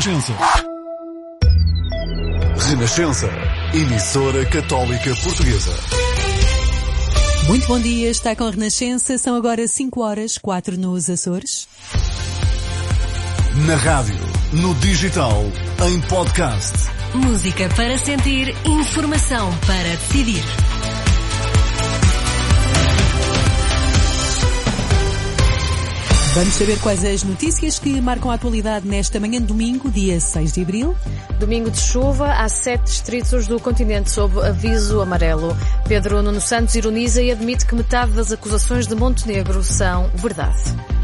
Renascença. Renascença, emissora católica portuguesa. Muito bom dia, está com a Renascença, são agora 5h04 nos Açores. Na rádio, no digital, em podcast. Música para sentir, informação para decidir. Vamos saber quais as notícias que marcam a atualidade nesta manhã de domingo, dia 6 de abril. Domingo de chuva, há 7 distritos do continente sob aviso amarelo. Pedro Nuno Santos ironiza e admite que metade das acusações de Montenegro são verdade.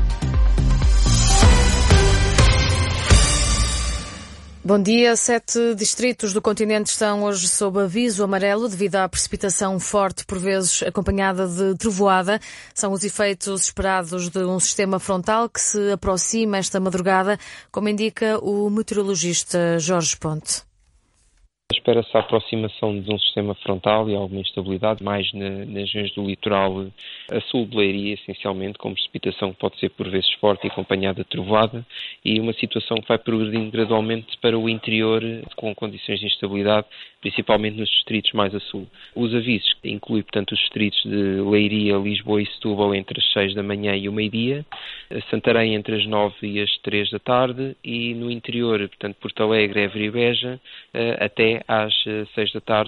Bom dia. 7 distritos do continente estão hoje sob aviso amarelo devido à precipitação forte, por vezes acompanhada de trovoada. São os efeitos esperados de um sistema frontal que se aproxima esta madrugada, como indica o meteorologista Jorge Ponte. Espera-se a aproximação de um sistema frontal e alguma instabilidade, mais nas regiões do litoral a sul de Leiria, essencialmente, com precipitação que pode ser por vezes forte e acompanhada de trovoada, e uma situação que vai progredindo gradualmente para o interior, com condições de instabilidade, principalmente nos distritos mais a sul. Os avisos incluem, portanto, os distritos de Leiria, Lisboa e Setúbal entre as 6 da manhã e o meio-dia, Santarém entre as 9 e as 3 da tarde, e no interior, portanto, Porto Alegre, Évora e Beja, até às 6 da tarde.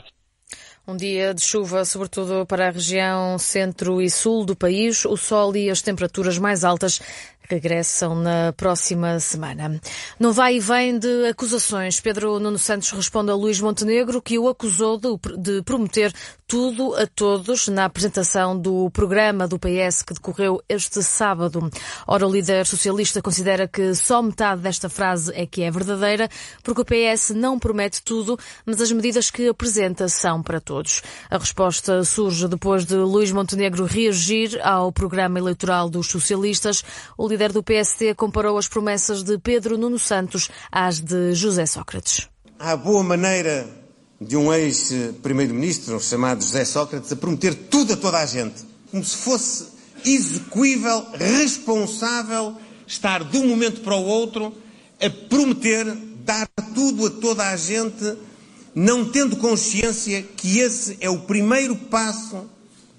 Um dia de chuva, sobretudo para a região centro e sul do país. O sol e as temperaturas mais altas regressam na próxima semana. No vai e vem de acusações, Pedro Nuno Santos responde a Luís Montenegro, que o acusou de prometer tudo a todos na apresentação do programa do PS que decorreu este sábado. Ora, o líder socialista considera que só metade desta frase é que é verdadeira, porque o PS não promete tudo, mas as medidas que apresenta são para todos. A resposta surge depois de Luís Montenegro reagir ao programa eleitoral dos socialistas. O líder do PSD comparou as promessas de Pedro Nuno Santos às de José Sócrates. Há a boa maneira de um ex-primeiro-ministro chamado José Sócrates a prometer tudo a toda a gente, como se fosse execuível, responsável, estar de um momento para o outro a prometer dar tudo a toda a gente, não tendo consciência que esse é o primeiro passo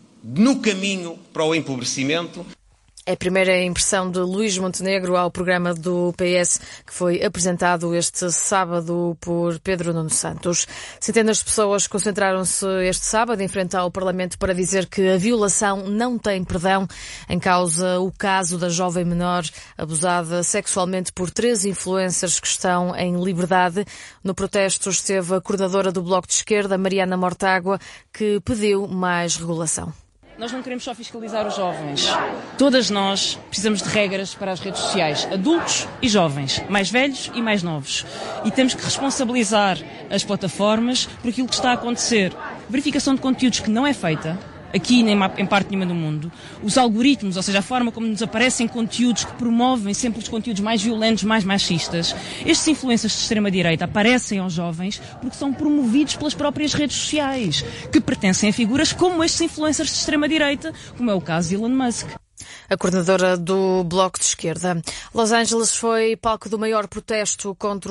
no caminho para o empobrecimento. É a primeira impressão de Luís Montenegro ao programa do PS que foi apresentado este sábado por Pedro Nuno Santos. Centenas de pessoas concentraram-se este sábado em frente ao Parlamento para dizer que a violação não tem perdão. Em causa o caso da jovem menor abusada sexualmente por 3 influencers que estão em liberdade. No protesto esteve a coordenadora do Bloco de Esquerda, Mariana Mortágua, que pediu mais regulação. Nós não queremos só fiscalizar os jovens. Todas nós precisamos de regras para as redes sociais. Adultos e jovens. Mais velhos e mais novos. E temos que responsabilizar as plataformas por aquilo que está a acontecer. Verificação de conteúdos que não é feita, aqui nem em parte nenhuma do mundo. Os algoritmos, ou seja, a forma como nos aparecem conteúdos que promovem sempre os conteúdos mais violentos, mais machistas. Estes influencers de extrema-direita aparecem aos jovens porque são promovidos pelas próprias redes sociais, que pertencem a figuras como estes influencers de extrema-direita, como é o caso de Elon Musk. A coordenadora do Bloco de Esquerda. Los Angeles foi palco do maior protesto contra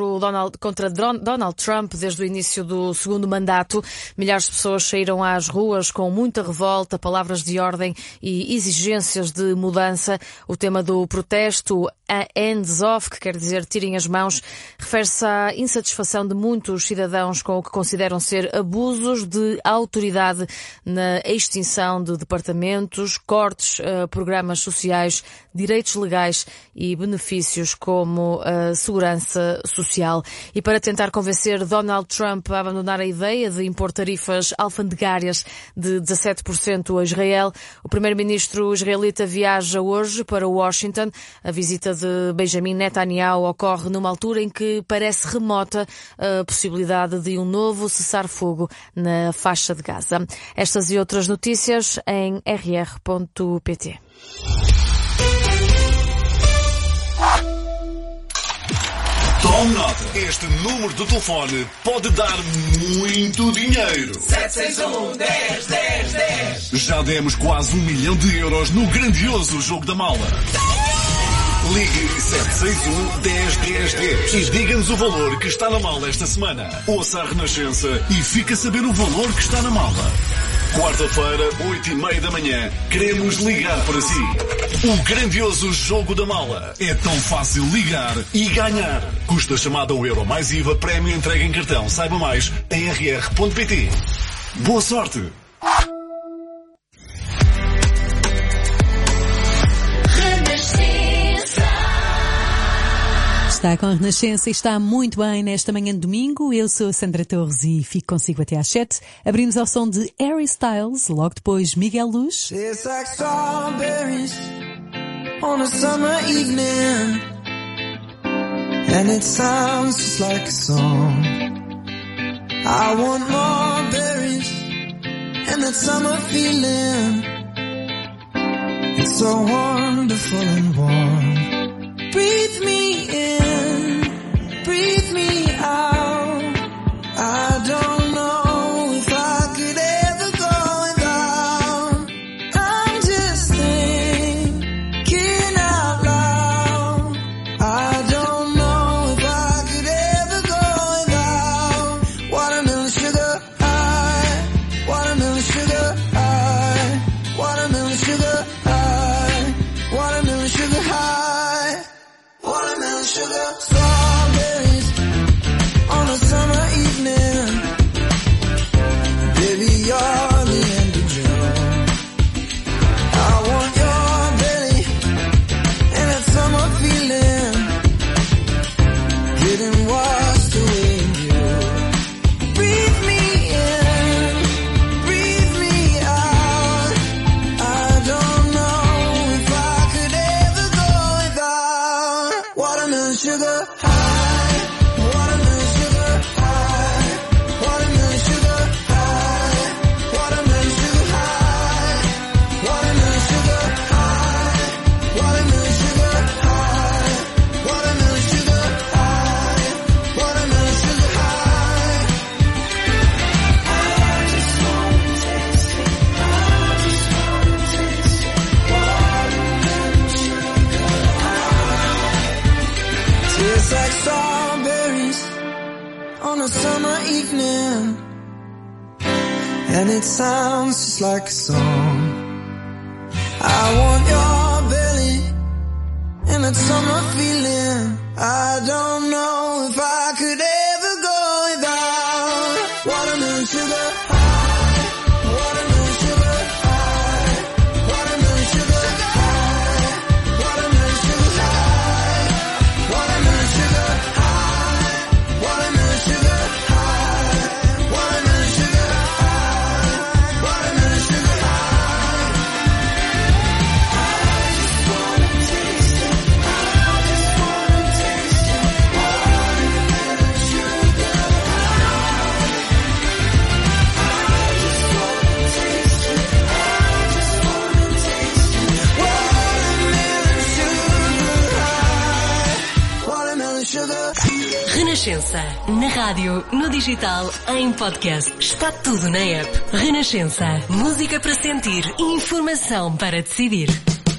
Donald Trump desde o início do segundo mandato. Milhares de pessoas saíram às ruas com muita revolta, palavras de ordem e exigências de mudança. O tema do protesto, a hands off, que quer dizer tirem as mãos, refere-se à insatisfação de muitos cidadãos com o que consideram ser abusos de autoridade na extinção de departamentos, cortes a programas sociais, direitos legais e benefícios como a segurança social. E para tentar convencer Donald Trump a abandonar a ideia de impor tarifas alfandegárias de 17% a Israel, o primeiro-ministro israelita viaja hoje para Washington. A visita de Benjamin Netanyahu ocorre numa altura em que parece remota a possibilidade de um novo cessar-fogo na faixa de Gaza. Estas e outras notícias em rr.pt. Tome nota. Este número de telefone pode dar muito dinheiro. 761-10-10-10. Já demos quase 1 milhão de euros no grandioso Jogo da Mala. Ligue 761-10-10-10 e diga-nos o valor que está na mala esta semana. Ouça a Renascença e fique a saber o valor que está na mala. Quarta-feira, 8h30 da manhã, queremos ligar para si. O grandioso Jogo da Mala. É tão fácil ligar e ganhar. Custa a chamada €1 mais IVA, prémio entregue em cartão. Saiba mais em rr.pt. Boa sorte! Está com a Renascença e está muito bem nesta manhã de domingo. Eu sou a Sandra Torres e fico consigo até às 7. Abrimos ao som de Harry Styles, logo depois Miguel Luz. It's like strawberries on a summer evening, and it sounds just like a song. I want more berries and that summer feeling. It's so wonderful and warm. Breathe me in, breathe me out. I don't know if I could ever go without. I'm just thinking out loud. I don't know if I could ever go without. Watermelon sugar high, watermelon sugar high, watermelon sugar high, watermelon sugar high. Watermelon sugar, strawberries on a summer evening. Baby, you're the end of June. I want your belly and that summer feeling, getting washed away in you. Breathe me in, breathe me out. I don't know if I could ever go without. Watermelon sugar high, watermelon sugar high, watermelon sugar high, watermelon sugar high, watermelon sugar high, watermelon sugar high, watermelon sugar high, watermelon sugar high. I just wanna taste it, I just wanna taste it, watermelon sugar high. Tastes like strawberries on a summer evening, and it sounds just like a song. I want your belly and that summer feeling. I don't know if I could ever go without. Watermelon sugar high, watermelon sugar high, watermelon sugar high, watermelon sugar high, watermelon sugar high, watermelon sugar high, watermelon sugar high, watermelon sugar high. I just wanna taste it, I just wanna taste it, watermelon sugar high. I just wanna taste it, I just wanna taste it, watermelon sugar high, watermelon sugar. Renascença. Na rádio, no digital, em podcast. Está tudo na app. Renascença. Música para sentir. Informação para decidir.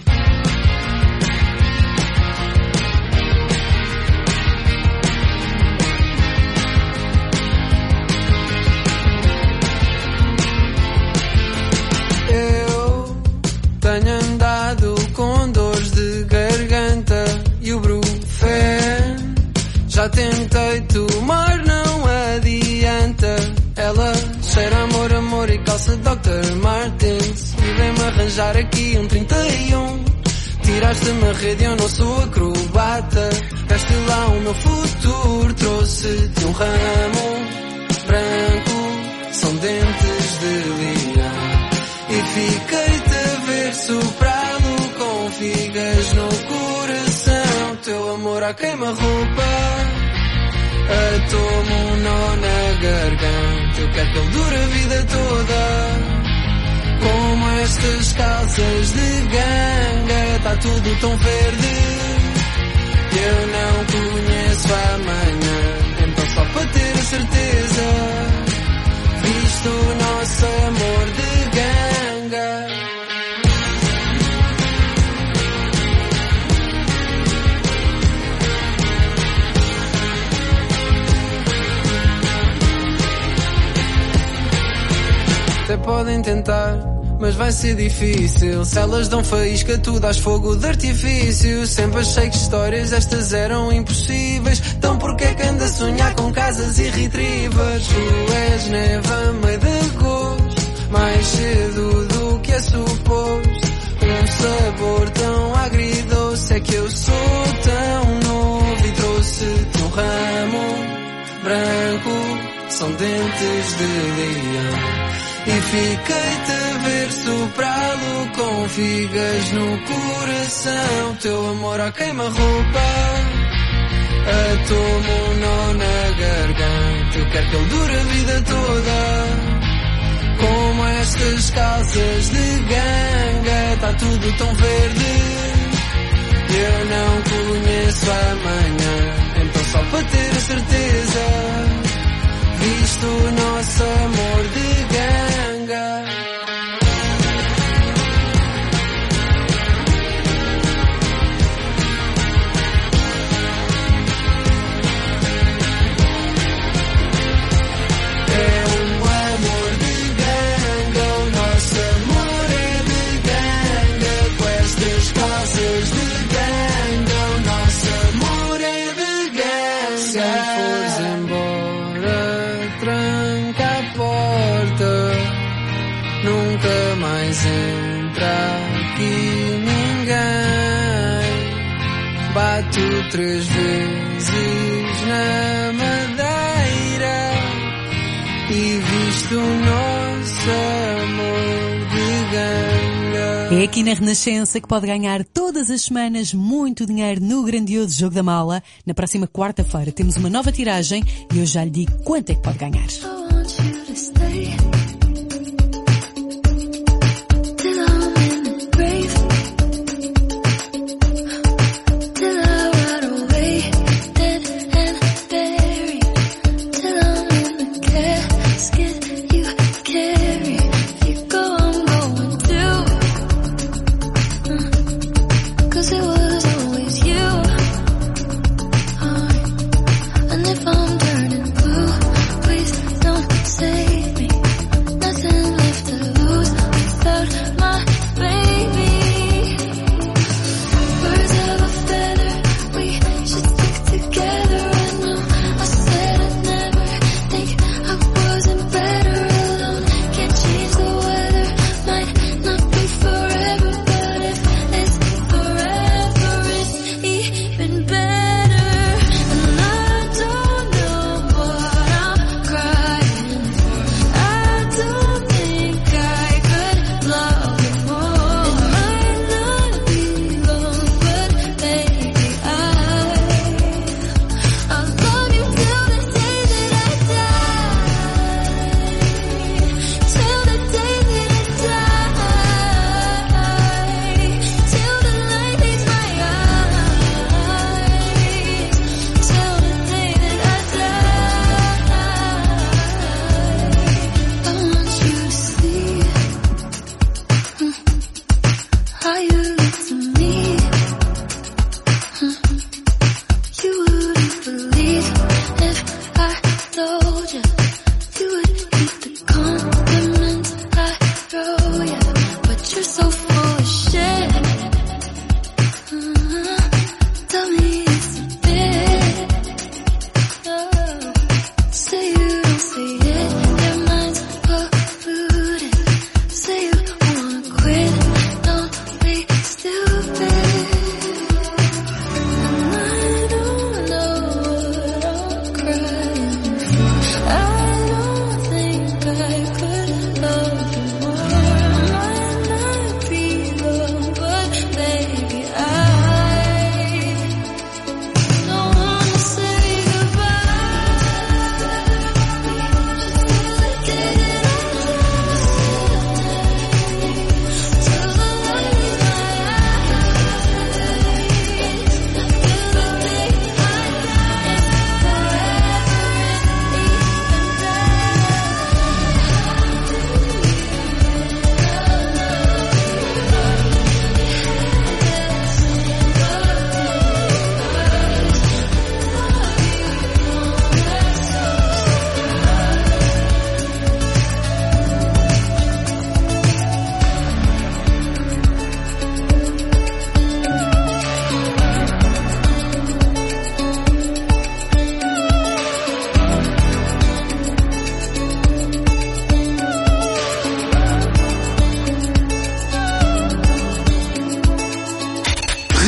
Eu tenho andado com dores de garganta e o Brufen. Já tentei tomar, não adianta. Ela cheira amor, amor e calça Dr. Martens. E vem-me arranjar aqui um 31. Tiraste-me a rede, eu não sou acrobata. Veste lá o meu futuro, trouxe-te um ramo branco, são dentes de leão. E fiquei-te a ver soprado com figas no coração. Teu amor à queima-roupa atoma um nó na garganta. Eu quero que ele dure a vida toda, como estas calças de ganga. Tá tudo tão verde, eu não conheço amanhã. Então só para ter a certeza, visto o nosso amor de ganga. podem tentar, mas vai ser difícil. Se elas dão faísca, tu dás fogo de artifício. Sempre achei que histórias estas eram impossíveis. Então porquê que anda a sonhar com casas e retrievers? Tu és neve a meio de agosto, mais cedo do que é suposto. Um sabor tão agridoce, é que eu sou tão novo e trouxe-te um ramo branco, são dentes de leão. E fiquei-te a ver soprá-lo com figas no coração. Teu amor à queima-roupa atoma um nó na garganta. Eu quero que ele dure a vida toda, como estas calças de ganga. Tá tudo tão verde, eu não conheço amanhã. Então só para ter a certeza, visto o nosso amor de ganga. É um amor de ganga, o nosso amor é de ganga. Com estas calças de ganga, o nosso amor é de ganga. Se fores embora, tranca a porta, nunca mais entra aqui ninguém. Bato 3 vezes na madeira e visto o nosso amor de ganga. É aqui na Renascença que pode ganhar todas as semanas muito dinheiro no grandioso Jogo da Mala. Na próxima quarta-feira temos uma nova tiragem e eu já lhe digo quanto é que pode ganhar.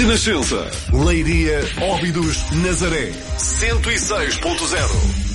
Renascença, Leiria, Óbidos, Nazaré, 106.0.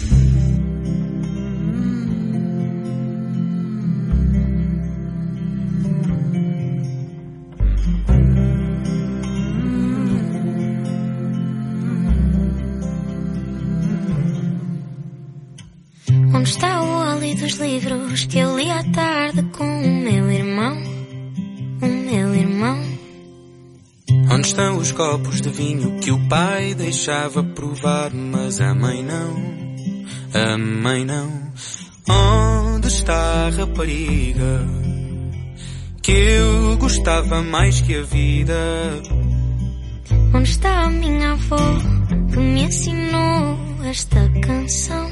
Onde está o óleo dos livros que eu li à tarde com o meu irmão? O meu irmão. Onde estão os copos de vinho que o pai deixava provar, mas a mãe não? A mãe não. Onde está a rapariga que eu gostava mais que a vida? Onde está a minha avó que me ensinou esta canção?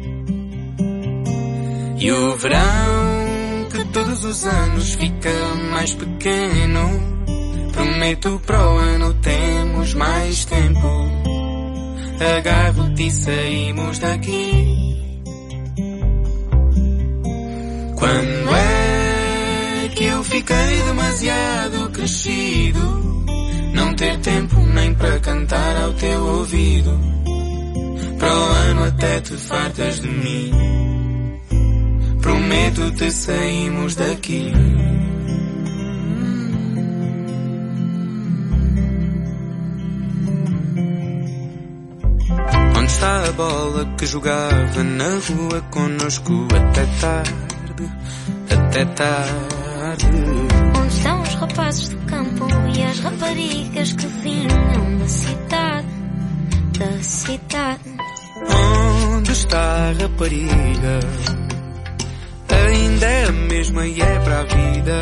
E o verão que todos os anos fica mais pequeno, prometo para o ano temos mais tempo. Agarro-te e saímos daqui. Quando é que eu fiquei demasiado crescido, não ter tempo nem para cantar ao teu ouvido? Para o ano até te fartas de mim, prometo-te saímos daqui. Onde está a bola que jogava na rua connosco até tarde, até tarde? Onde estão os rapazes do campo e as raparigas que vinham da cidade, da cidade? Onde está a rapariga? Ainda é a mesma e é para a vida.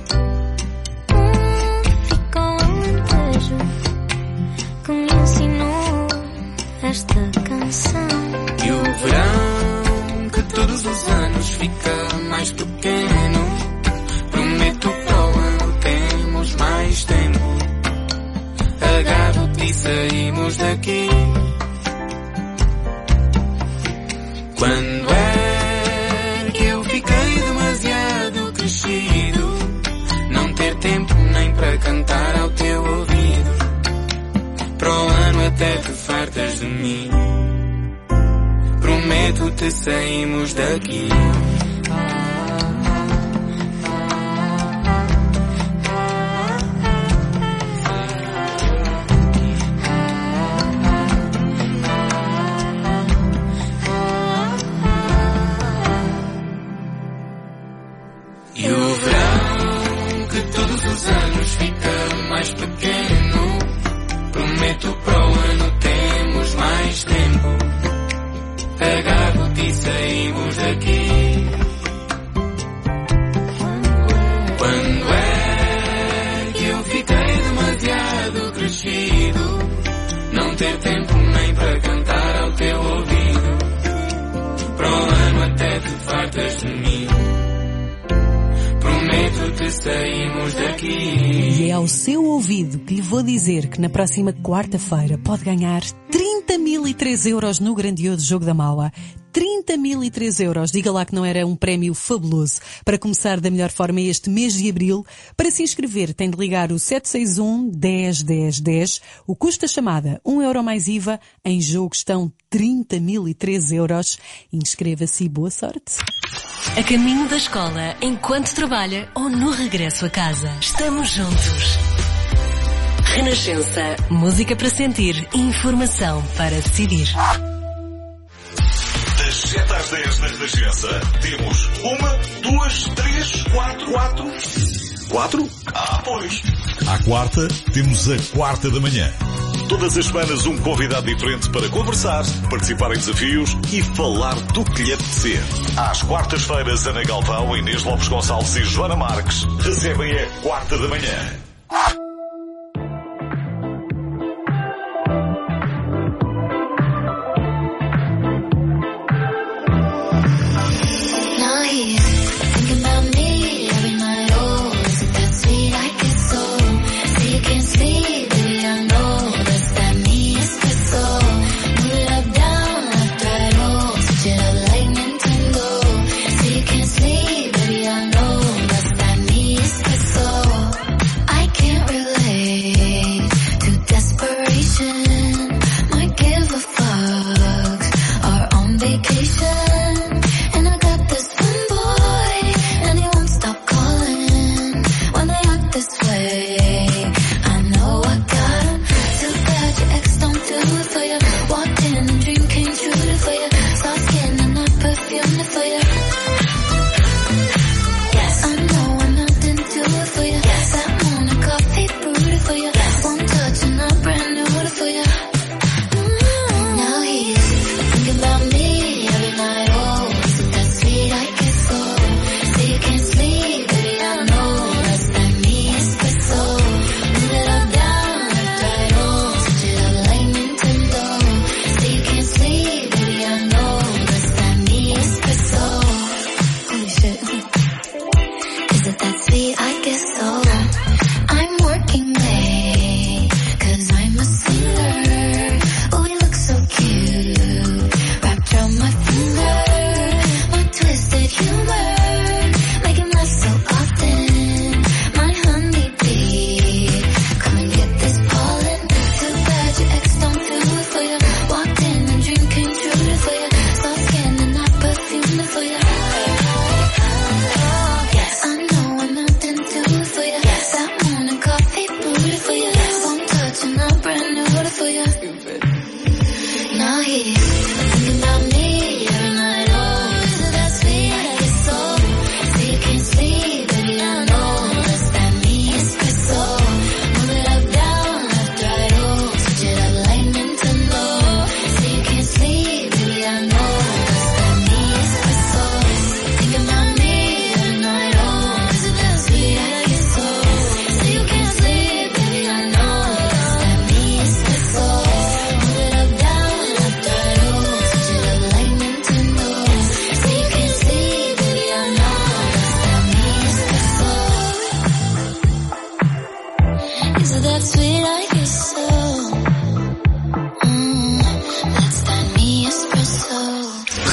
Onde fica o alentejo que me ensinou esta canção? E o verão que todos os anos fica mais pequeno, prometo para o ano temos mais tempo. Agarro-te e saímos daqui. Quando é que eu fiquei demasiado crescido, não ter tempo nem para cantar ao teu ouvido? Para o ano até te fartas de mim, prometo-te saímos daqui. E o verão que todos os anos fica mais pequeno, prometo para o ano temos mais tempo. Agarro-te e saímos daqui. Quando é que eu fiquei demasiado crescido, não ter tempo nem para cantar ao teu ouvido? Para o ano até te fartas de mim, prometo-te saímos daqui. E é ao seu ouvido que lhe vou dizer que na próxima quarta-feira pode ganhar 30.003 euros no grandioso Jogo da Maua. 30.003 euros. Diga lá que não era um prémio fabuloso. Para começar da melhor forma este mês de abril, para se inscrever tem de ligar o 761 10 10 10. O custo da chamada, 1 euro mais IVA. Em jogo estão 30.003 euros. Inscreva-se e boa sorte. A caminho da escola, enquanto trabalha ou no regresso a casa. Estamos juntos. Renascença. Música para sentir. Informação para decidir. Das 7 às 10 na Renascença, temos 1, 2, 3, 4. 4? Ah, pois. À quarta, temos a quarta da manhã. Todas as semanas um convidado diferente para conversar, participar em desafios e falar do que lhe apetecer. Às quartas-feiras, Ana Galvão, Inês Lopes Gonçalves e Joana Marques recebem a quarta da manhã. Can't really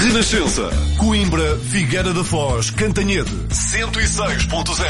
Renascença, Coimbra, Figueira da Foz, Cantanhede, 106.0.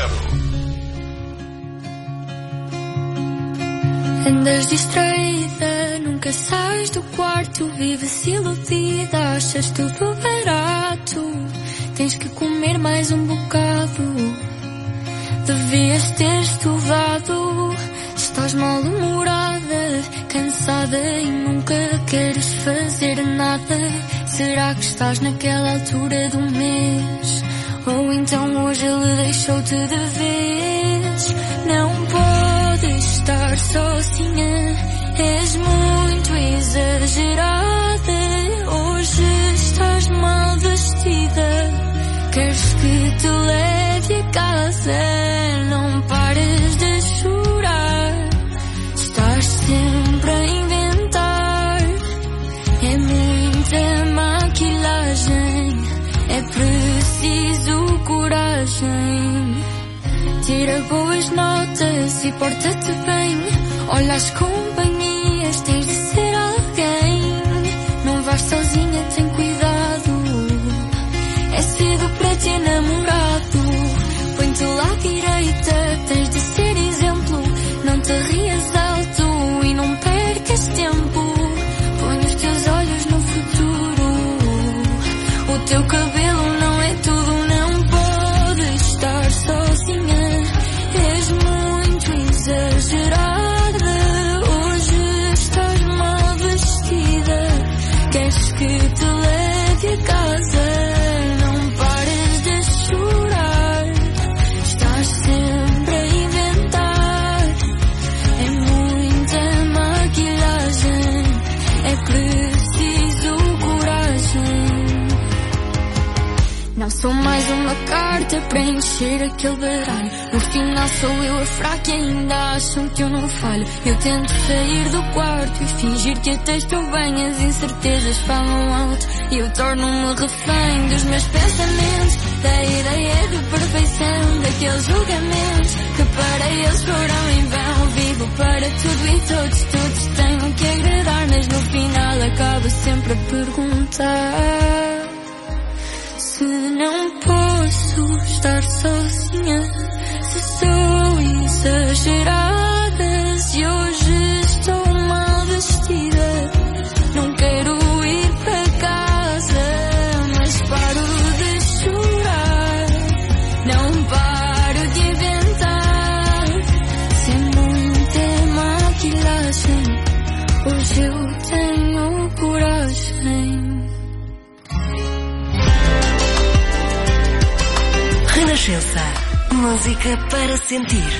Andas distraída, nunca sais do quarto, vives iludida, achas tudo barato. Tens que comer mais um bocado, devias ter estudado. Estás mal-humorada, cansada e nunca queres fazer nada. Será que estás naquela altura do mês? Ou então hoje ele deixou-te de vez? Não podes estar sozinha, és muito exagerada. Hoje estás mal vestida, queres que te leve a casa. Não pares de chorar, estás sempre a inventar. É muita maquilhagem, é preciso coragem. Tira boas notas e porta-te bem. Olha as companhias, tens de ser alguém. Não vais sozinha, tem cuidado. É cedo para ter namorado. Põe-te lá à direita, tens de ser exemplo. Não te rias alto e não percas tempo. Põe os teus olhos no futuro. O teu cabelo não é tudo, não podes estar sozinha. És muito exagerada. Hoje estás mal vestida, queres que te leve a casa. Não pares de chorar, estás sempre a inventar. É muita maquilhagem, é preciso coragem. Não sou mais uma carta para encher aquele baralho. No final sou eu a fraca e ainda acham que eu não falho. Eu tento sair do quarto e fingir que até estou bem. As incertezas falam alto e eu torno-me refém dos meus pensamentos, da ideia de perfeição, daqueles julgamentos que para eles foram em vão. Vivo para tudo e todos tenho que agradar, mas no final acabo sempre a perguntar se não posso estar sozinha, se sou exagerada, se hoje estou mal vestida. Não quero ir para casa, mas paro de chorar. Não paro de inventar, sem muita maquilhagem. Hoje eu tenho coragem. Renascença, música para sentir.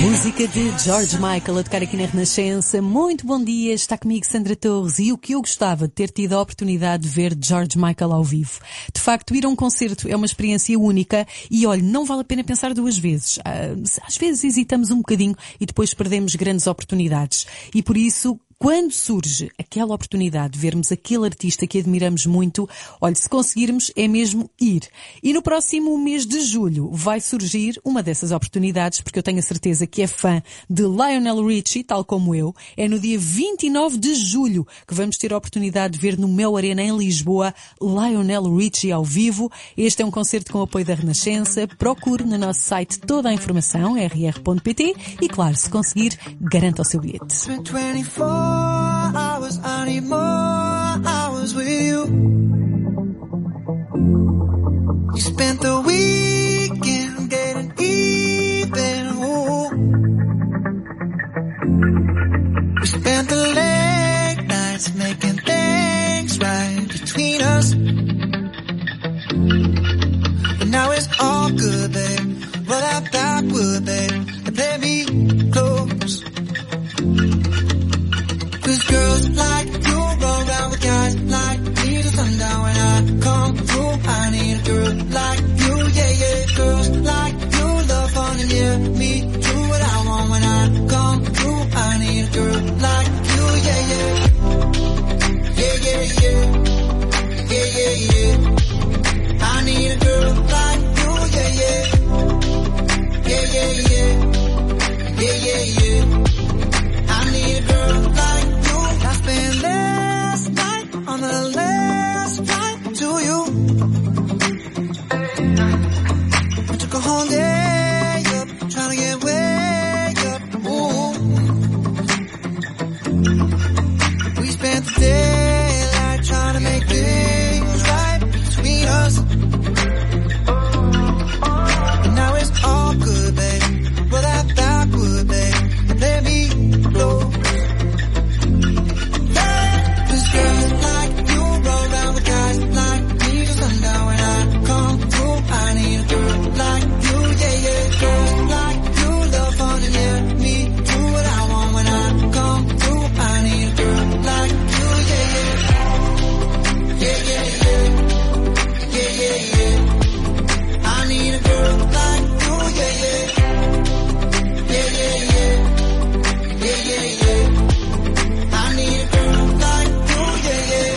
Música de George Michael a tocar aqui na Renascença. Muito bom dia, está comigo Sandra Torres e o que eu gostava de ter tido a oportunidade de ver George Michael ao vivo. De facto, ir a um concerto é uma experiência única e olha, não vale a pena pensar duas vezes. Às vezes hesitamos um bocadinho e depois perdemos grandes oportunidades. E por isso, quando surge aquela oportunidade de vermos aquele artista que admiramos muito, olha, se conseguirmos é mesmo ir. E no próximo mês de julho vai surgir uma dessas oportunidades, porque eu tenho a certeza que é fã de Lionel Richie, tal como eu. É no dia 29 de julho que vamos ter a oportunidade de ver no Mel Arena em Lisboa Lionel Richie ao vivo. Este é um concerto com o apoio da Renascença. Procure no nosso site toda a informação, rr.pt, e claro, se conseguir, garanta o seu bilhete. Hours, I need more hours with you. You spent the weekend getting even. Ooh. We spent the late nights making things right between us. But now it's all good, babe. Roll that backward, babe, and play me close. Cause girls like you roll around with guys like me till sundown. When I come through, I need a girl like you, yeah, yeah. Girls like you love fun and yeah, me do what I want. When I come through, I need a girl like you, yeah, yeah. Yeah, yeah, yeah. Yeah, yeah, yeah. I need a girl like you, yeah, yeah. Yeah, yeah, yeah. Yeah, yeah, yeah. I need a girl like I spent last night on the last flight to you. We took a whole day up, trying to get way up. Ooh. We spent the daylight trying to make things right between us. And now it's all good, babe. Roll that backward, babe, and let me blow. Girls like you roll around with guys like me till sundown. When I come through, I need a girl like you, yeah, yeah. Girls like you love fun and yeah, me do what I want. When I come through, I need a girl like you, yeah, yeah. Yeah, yeah, yeah. Yeah, yeah, yeah. I need a girl like you, yeah, yeah. Yeah, yeah, yeah. Yeah, yeah, yeah. I need a girl like you, yeah, yeah.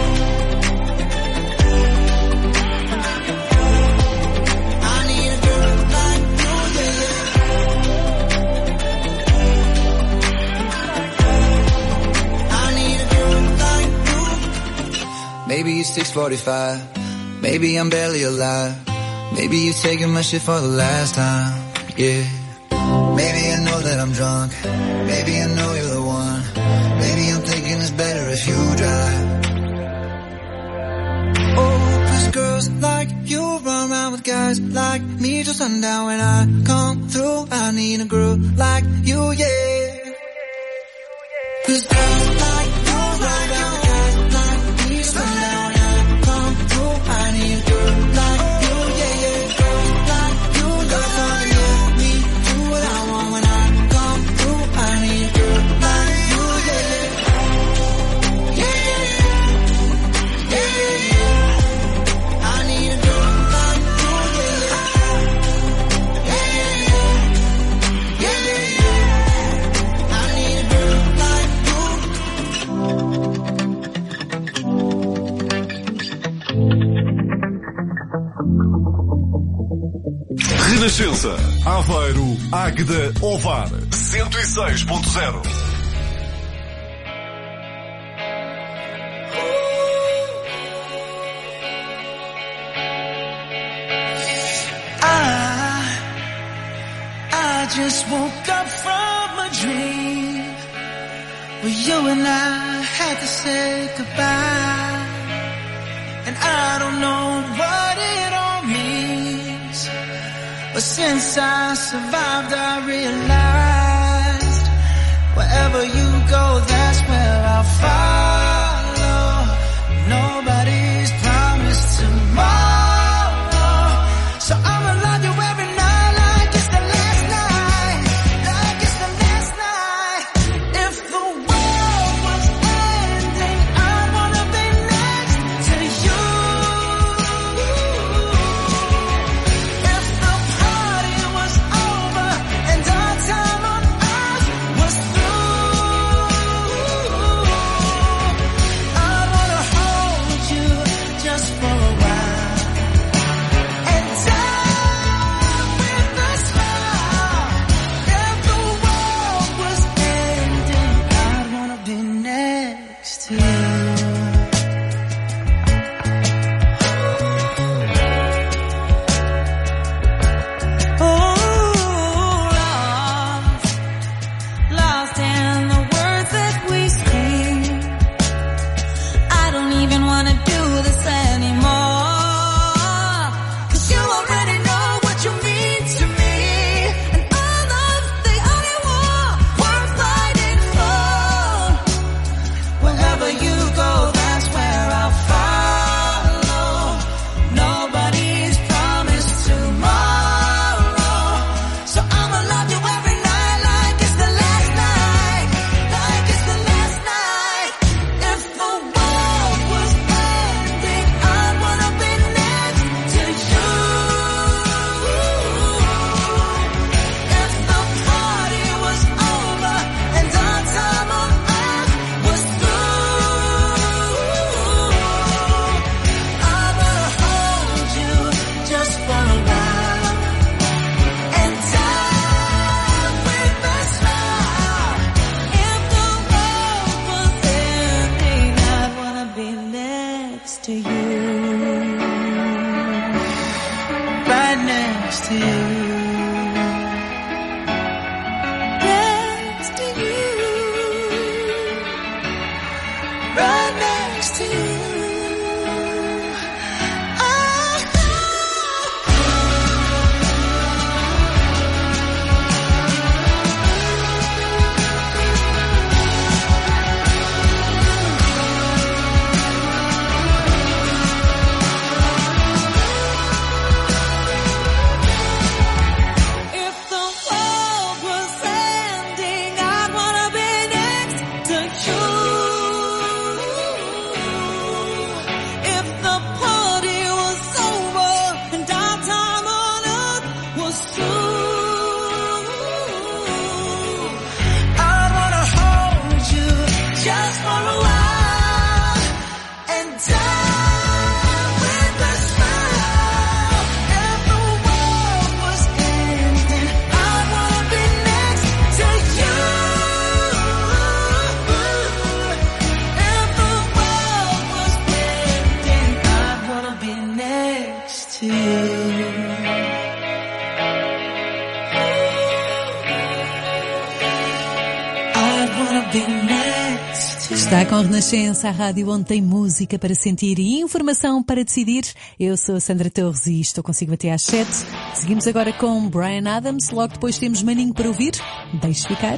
I need a girl like you, yeah, yeah. I need a girl like you. Maybe it's 6:45. Maybe I'm barely alive. Maybe you're taking my shit for the last time. Yeah. Maybe I know that I'm drunk. Maybe I know you're the one. Maybe I'm thinking it's better if you drive. Oh, cause girls like you run around with guys like me till sundown. When I come through, I need a girl like you, yeah. Cause girls like you run around with guys like me till sundown. When I come through, I need a girl like you, yeah, yeah. Girls like you love fun, yeah, me do what I want. When I come through, I need a girl like you, yeah, yeah. Yeah, yeah, yeah. Yeah, yeah, yeah. I need a girl like you, yeah, yeah. Yeah, yeah, yeah. Yeah, yeah, yeah. I need a girl like you. Renascença, Aveiro, Águeda, Ovar, 106.0. I just woke up from a dream where you and I had to say goodbye. And I don't know what it all means, but since I survived I realized wherever you go, that's where I'll follow. Nobody's promised tomorrow, so I'ma love you every night like it's the last night. Está com a Renascença, a rádio onde tem música para sentir e informação para decidir. Eu sou a Sandra Torres e estou consigo até às 7. Seguimos agora com Bryan Adams, logo depois temos Maninho para ouvir. Deixe ficar.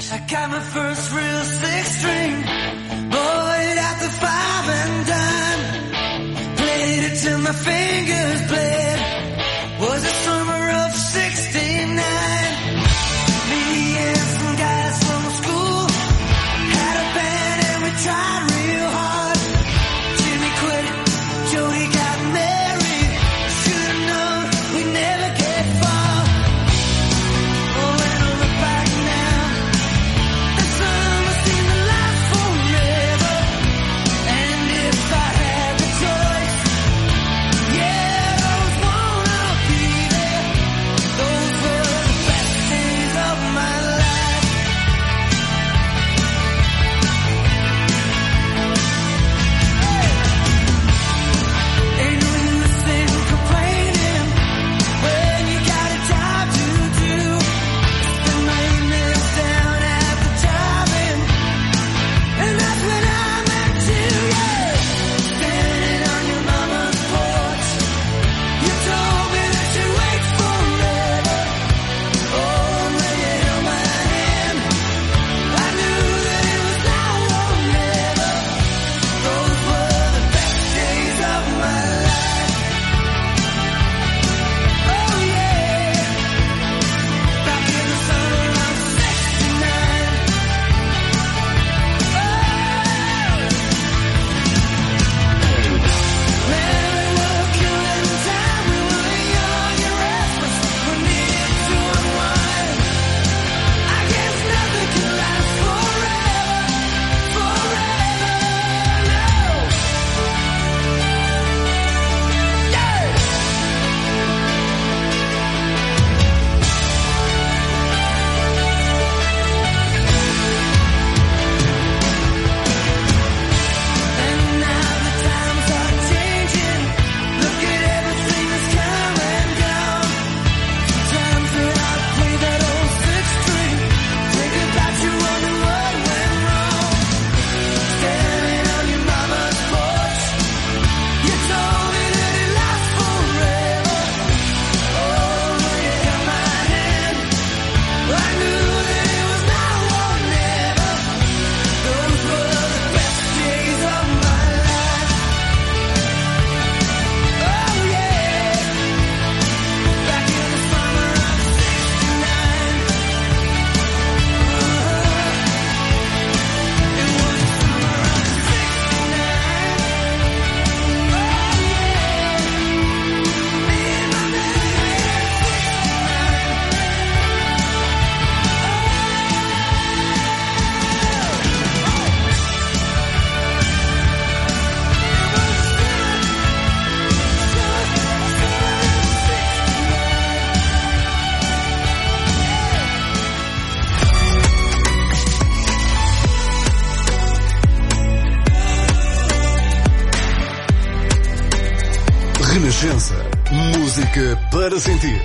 Renascença. Música para sentir.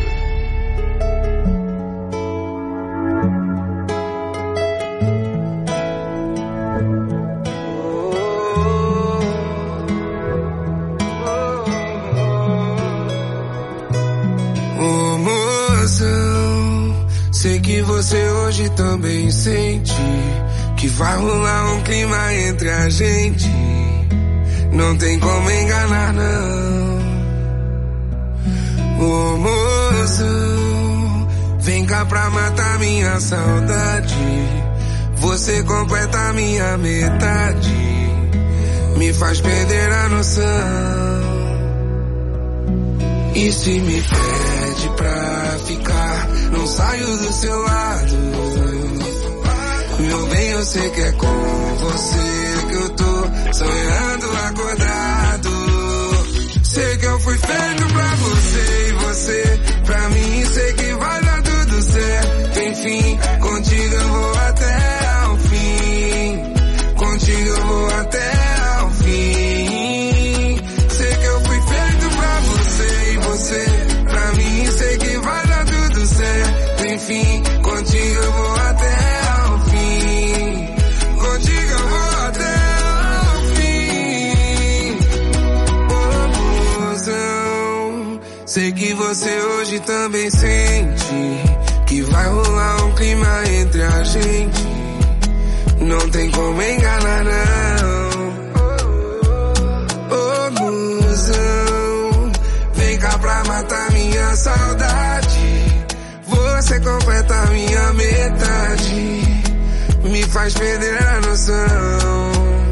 Oh, mozão, sei que você hoje também sente que vai rolar um clima entre a gente. Não tem como enganar, não. Ô mozão, vem cá pra matar minha saudade. Você completa minha metade, me faz perder a noção. E se me pede pra ficar, saio do seu lado. Meu bem, eu sei que é com você que eu tô sonhando acordado. Sei que eu fui feito pra você e você pra mim. Sei que vai dar tudo certo, enfim. Contigo eu vou até ao fim. Contigo eu vou até ao fim. Sei que eu fui feito pra você e você pra mim. Sei que vai dar tudo certo, enfim. Contigo eu vou até ao fim. Contigo eu vou até ao fim. Oh, mozão, sei que você hoje também sente que vai rolar um clima entre a gente. Não tem como enganar, não. Oh, mozão, vem cá pra matar minha saudade. Você completa a minha metade, me faz perder a noção.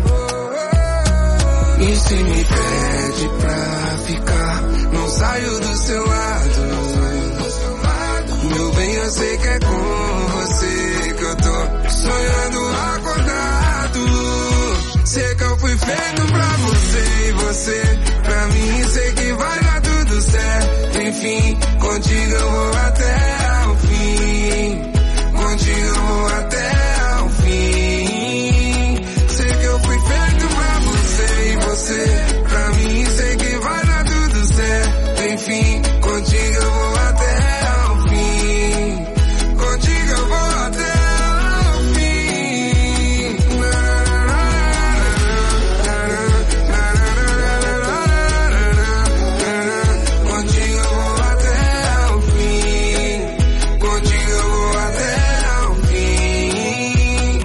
E se me pede pra ficar, não saio do seu lado. Meu bem, eu sei que é com você que eu tô sonhando acordado. Sei que eu fui feito pra você e você pra mim. Sei que vai dar tudo certo, enfim. Contigo eu vou até ao fim. Contigo eu vou até ao fim. Sei que eu fui feito pra você e você pra mim. Sei que vai dar tudo certo, enfim. Contigo eu vou até ao fim. Contigo eu vou até ao fim. Contigo eu vou até ao fim. Contigo eu vou até ao fim.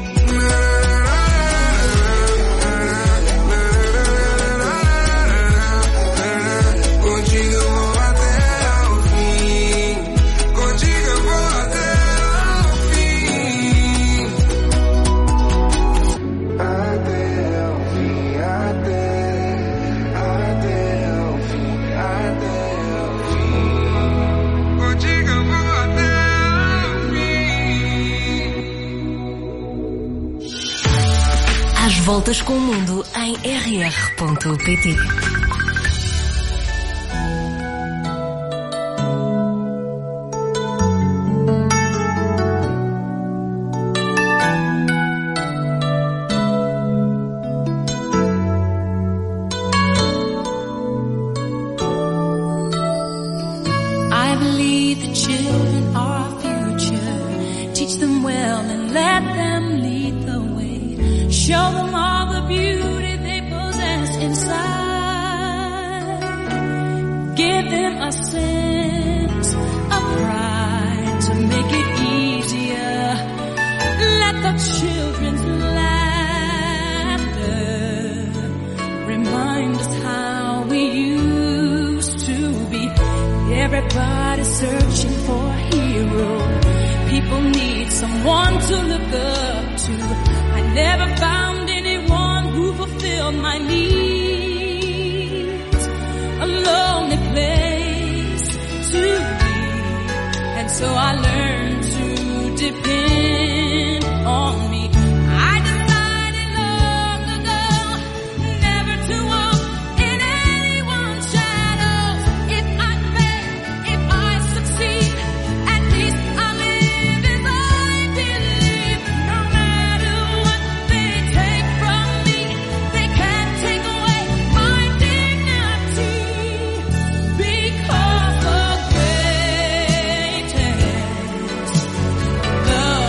Contigo eu vou até ao fim. Contigo eu vou até ao fim. Até ao fim, até ao fim, até ao fim. Contigo eu vou até ao fim. Às voltas com o mundo em rr.pt. I believe the children are our future. Teach them well and let them lead the way. Show them all the beauty they possess inside. Give them a sense of pride to make it easier. Let the children's laughter remind us how we used to be. Everybody's searching for a hero. People need someone to look up to. I never found anyone who fulfilled my needs. A lonely place to be. And so I learned to depend on me. I decided long ago never to walk in anyone's shadows. If I fail, if I succeed, at least I live as I believe. No matter what they take from me, they can't take away my dignity. Because the greatest love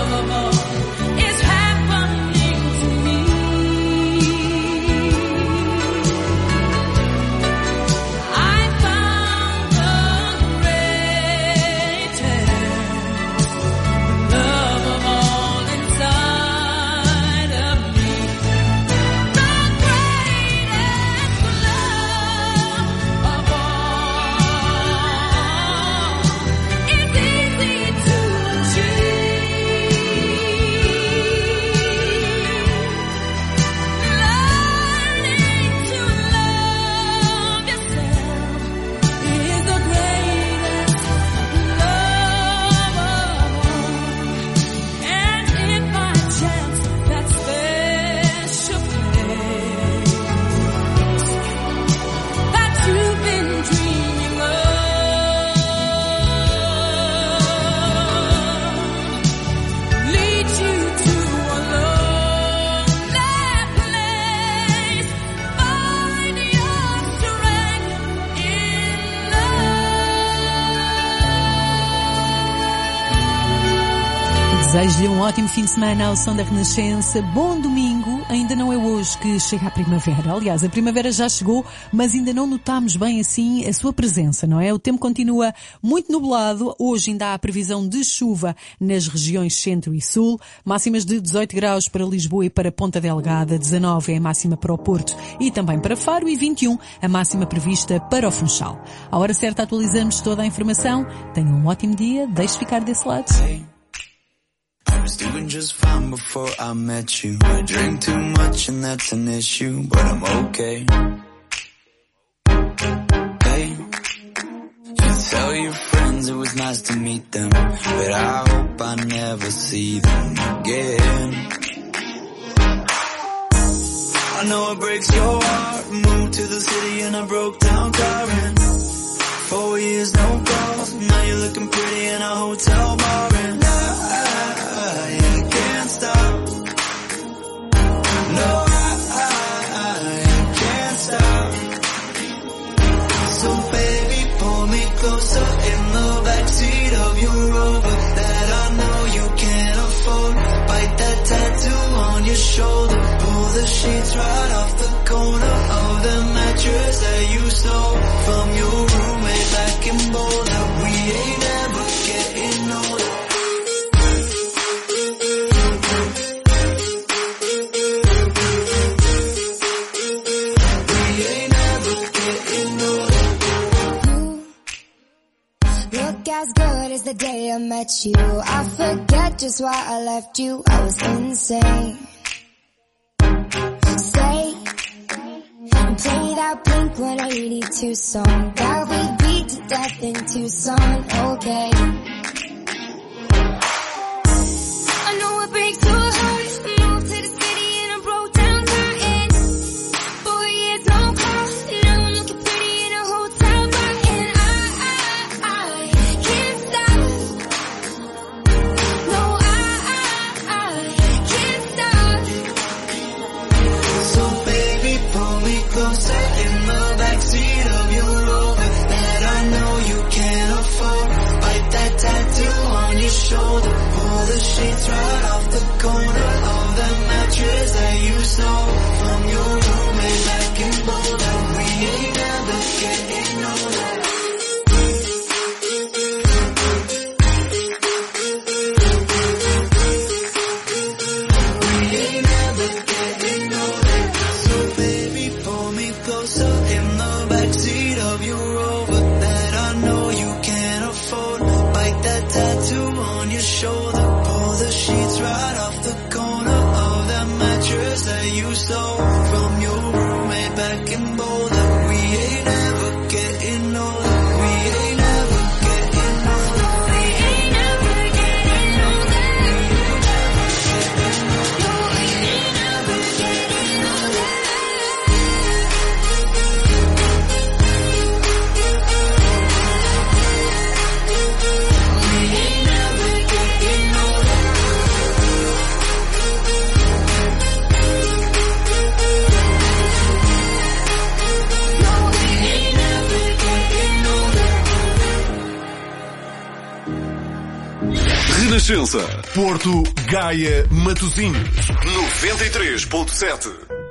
Desejo-lhe um ótimo fim de semana ao som da Renascença. Bom domingo. Ainda não é hoje que chega a primavera. Aliás, a primavera já chegou, mas ainda não notámos bem assim a sua presença, não é? O tempo continua muito nublado. Hoje ainda há a previsão de chuva nas regiões centro e sul. Máximas de 18 graus para Lisboa e para Ponta Delgada. 19 é a máxima para o Porto e também para Faro. E 21 a máxima prevista para o Funchal. À hora certa atualizamos toda a informação. Tenha um ótimo dia. Deixe ficar desse lado. I was doing just fine before I met you. I drink too much and that's an issue, but I'm okay. Hey, you tell your friends it was nice to meet them, but I hope I never see them again. I know it breaks your heart. Moved to the city and I broke down crying. 4 years, no calls. Now you're looking pretty in a hotel bar and I can't stop. No, I can't stop. So baby, pull me closer in the backseat of your Rover that I know you can't afford. Bite that tattoo on your shoulder. Pull the sheets right off the corner of the mattress that you stole from your roommate back in Boulder. We ain't ever getting older. As good as the day I met you. I forget just why I left you. I was insane. Stay and play that Blink-182 song that we beat to death in Tucson. Okay. I know it breaks your heart. Moved to the city and I broke down crying. 4 years, no call. Now I'm looking pretty in a hotel bar and I can't stop. No, I can't stop. So baby, pull me closer in the backseat of your Rover that I know you can't afford. Bite that tattoo on your shoulder. Pull the sheets right off the corner of the mattress that you stole from your roommate back in Boulder. We ain't ever getting older. We ain't ever getting older. So baby, pull me closer in the backseat of your Rover that I know you can't afford. Bite that tattoo on your shoulder. Pull the sheets right off the corner of that mattress that you stole from your roommate back in Boulder. We ain't ever getting older. We ain't ever getting older. We ain't ever getting older. No, we ain't ever getting older. We ain't ever getting older. No, we ain't ever getting older. Renascença, Porto, Gaia, Matosinhos, 93.7.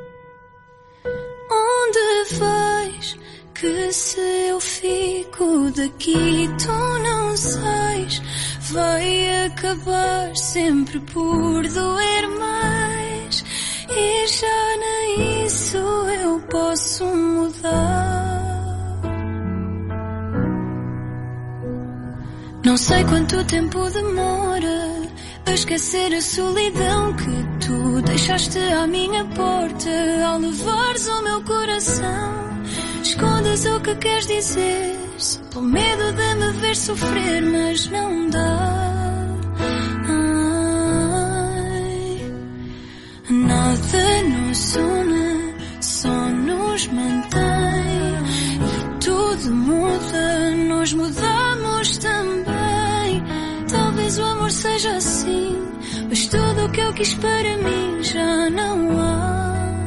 Onde vais? Que se eu fico daqui tu não sais. Vai acabar sempre por doer mais. E já nem isso eu posso mudar. Não sei quanto tempo demora a esquecer a solidão que tu deixaste à minha porta ao levares o meu coração. Escondes o que queres dizer, só pelo medo de me ver sofrer, mas não dá. Ai, nada nos une, só nos mantém. E tudo muda, nós mudamos também. Talvez o amor seja assim, mas tudo o que eu quis para mim já não há.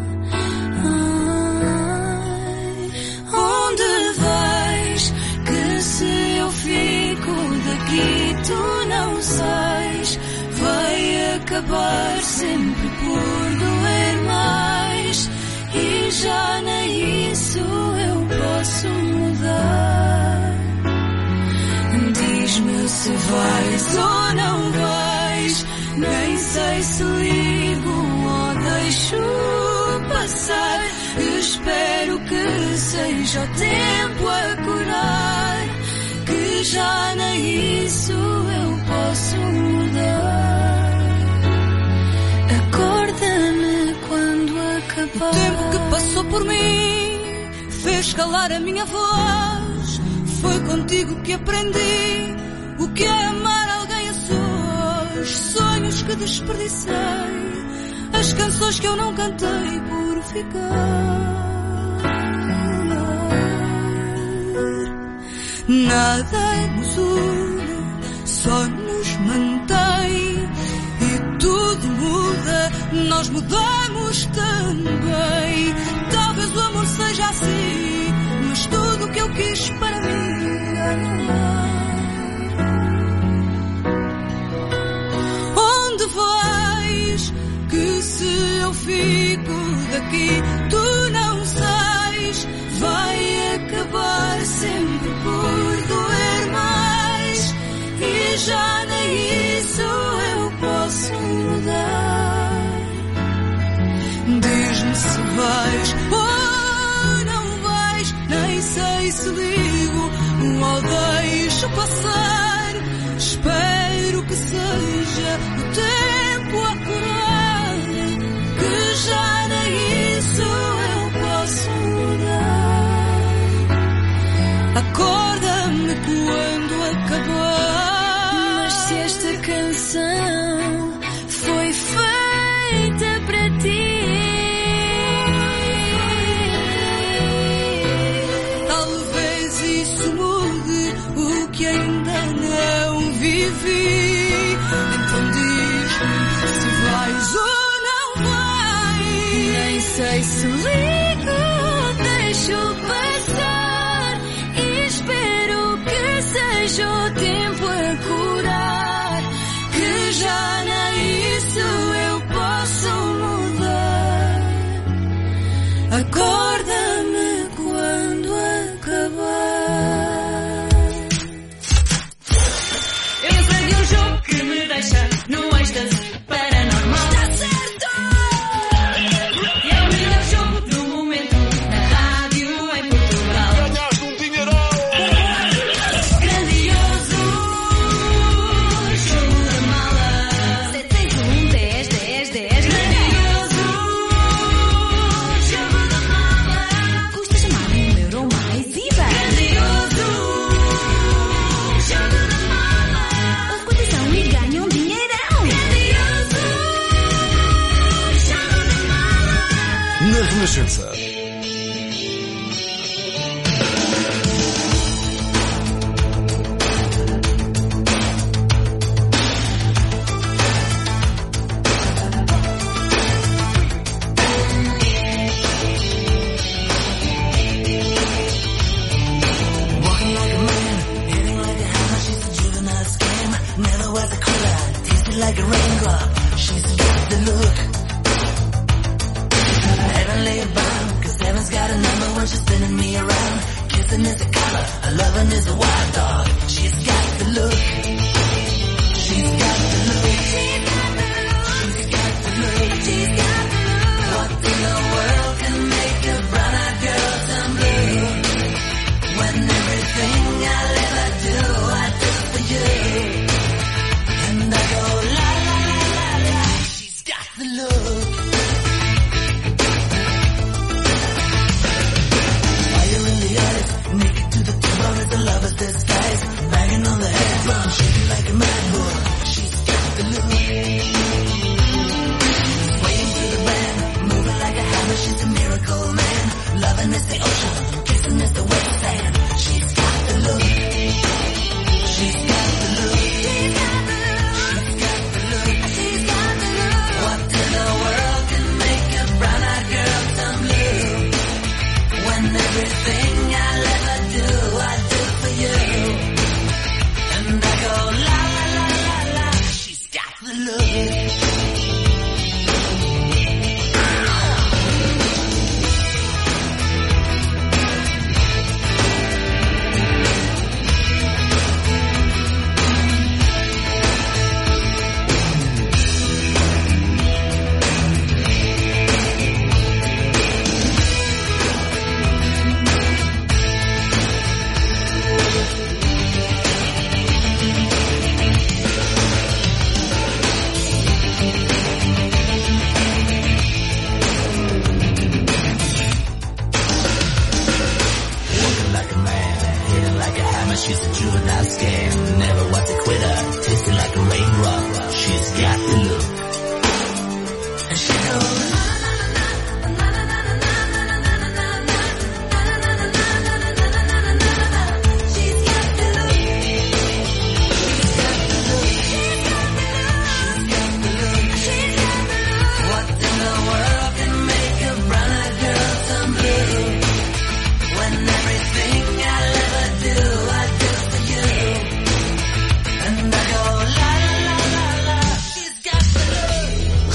Onde vais? Que se eu fico daqui tu não sais. Vai acabar sempre por doer mais. E já nem isso eu posso mudar. Diz-me se vais ou não vais. Nem sei se ligo ou deixo passar. Espero que seja o tempo a curar. Que já nem isso eu posso mudar. Acorda-me quando acabar. O tempo que passou por mim fez calar a minha voz. Foi contigo que aprendi o que é amar alguém a sós. Sonhos que desperdicei, as canções que eu não cantei por ficar. Nada nos une, só nos mantém. E tudo muda, nós mudamos também. Talvez o amor seja assim, mas tudo o que eu quis para mim já não há. Onde vais? Que se eu fico daqui, tu não sais. Vai acabar sempre por doer mais. E já nem isso eu posso mudar. Diz-me se vais ou não vais. Nem sei se ligo ou deixo passar. Espero que seja o tempo a curar. Que já nem isso eu posso mudar. Acorda-me quando acabar. Mas se esta canção foi feita para ti, talvez isso mude o que ainda não vivi. Então diz-me se vais ou não vais. Nem sei se ligo ou deixo passar. E espero que seja o tempo a curar. Que já nem isso eu posso mudar. Acorda-me quando acabar. Eu sei de um jogo que me deixa no êxtase paranormal. Está certo! E é o melhor jogo do momento na rádio em Portugal. Ganhaste um dinheirão! Grandioso jogo da mala. 761 10 10 10. Grandioso jogo da mala. Custa chamar €1 mais IVA. Grandioso jogo da mala. Ouve cotação e ganha um dinheirão. Grandioso jogo da mala. Na Renascença. Walking like a man, hitting like a hammer. She's a juvenile scam. Never was a cooler, tasted like a raindrop. She's got the look. Heavenly bound, 'cause heaven's got a number when she's spinning me around. Kissing is a color, a loving is a wild dog. She's got the look. She's got the look. She's got the look. She's got the look. What in the world can make a brown-eyed girl turn blue? When everything I'll ever do, I do for you. And I go la la la la la. She's got the look. Fire in the eyes, naked to the bone is a lover's disguise. Banging on the head drum, shaking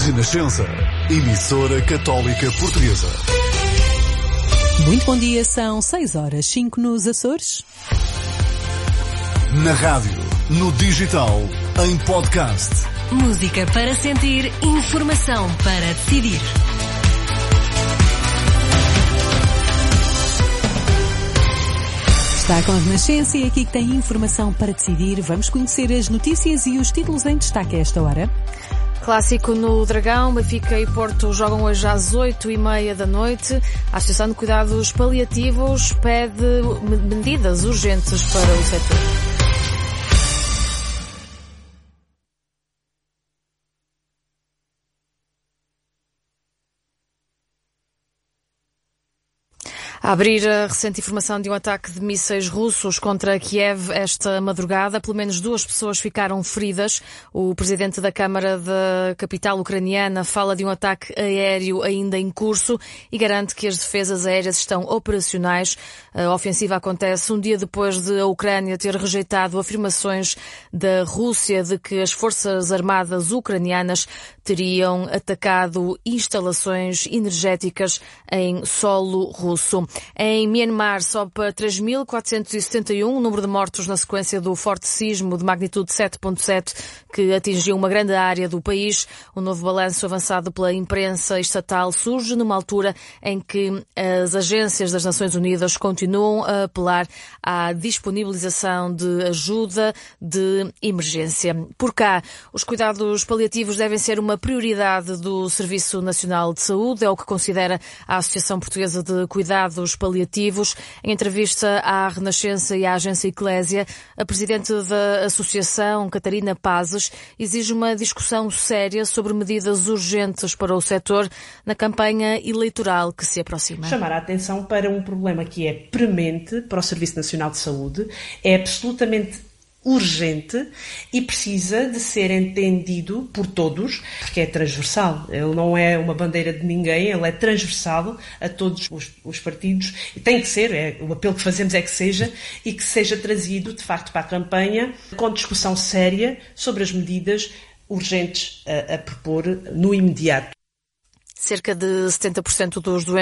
Renascença, emissora católica portuguesa. Muito bom dia, são 6h05 nos Açores. Na rádio, no digital, em podcast. Música para sentir, informação para decidir. Está com a Renascença e aqui que tem informação para decidir. Vamos conhecer as notícias e os títulos em destaque a esta hora. Clássico no Dragão, Benfica e Porto jogam hoje às 8h30 da noite. A Associação de Cuidados Paliativos pede medidas urgentes para o setor. A abrir a recente informação de um ataque de mísseis russos contra Kiev esta madrugada, pelo menos 2 pessoas ficaram feridas. O presidente da Câmara da capital ucraniana fala de um ataque aéreo ainda em curso e garante que as defesas aéreas estão operacionais. A ofensiva acontece um dia depois de a Ucrânia ter rejeitado afirmações da Rússia de que as forças armadas ucranianas teriam atacado instalações energéticas em solo russo. Em Myanmar, sobe para 3.471 o número de mortos na sequência do forte sismo de magnitude 7.7 que atingiu uma grande área do país. O novo balanço avançado pela imprensa estatal surge numa altura em que as agências das Nações Unidas continuam a apelar à disponibilização de ajuda de emergência. Por cá, os cuidados paliativos devem ser uma prioridade do Serviço Nacional de Saúde, é o que considera a Associação Portuguesa de Cuidados Paliativos. Em entrevista à Renascença e à agência Eclésia, a presidente da associação, Catarina Pazes, exige uma discussão séria sobre medidas urgentes para o setor na campanha eleitoral que se aproxima. Chamar a atenção para um problema que é premente para o Serviço Nacional de Saúde, é absolutamente urgente e precisa de ser entendido por todos, porque é transversal. Ele não é uma bandeira de ninguém, ele é transversal a todos os partidos e tem que ser, o apelo que fazemos é que seja, e que seja trazido de facto para a campanha com discussão séria sobre as medidas urgentes a propor no imediato. Cerca de 70% dos doentes